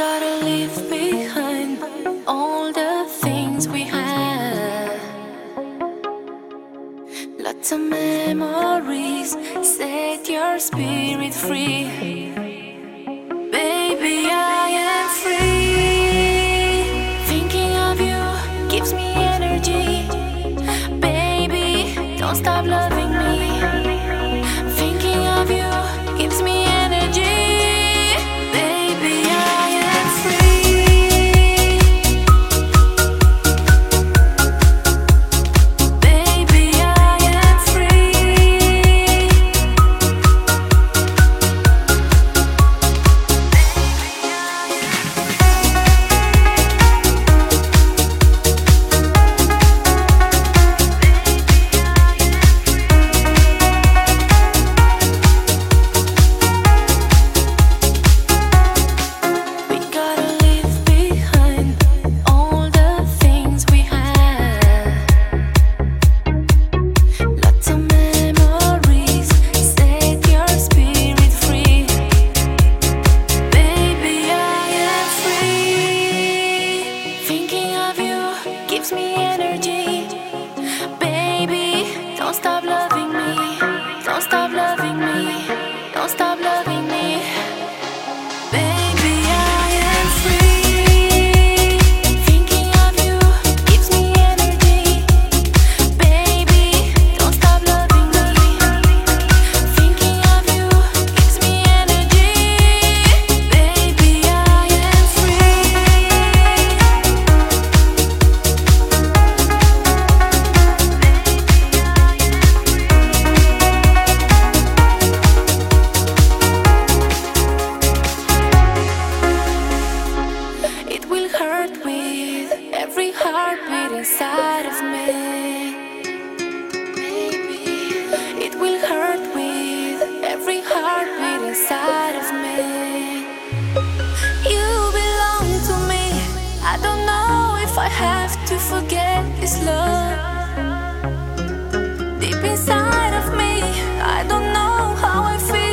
gotta leave behind all the things we had. Lots of memories, set your spirit free. Baby, I am free. Thinking of you gives me energy. Baby, don't stop loving me. Thinking of you gives me energy. Gives me energy. Baby, don't stop loving me. Don't stop loving me. Don't stop loving me. Baby, I am free. Thinking of you gives me energy. Baby, don't stop loving me. Thinking of you gives me energy. Baby, I am free. Every heartbeat inside of me. It will hurt with every heartbeat inside of me. You belong to me. I don't know if I have to forget this love. Deep inside of me, I don't know how I feel.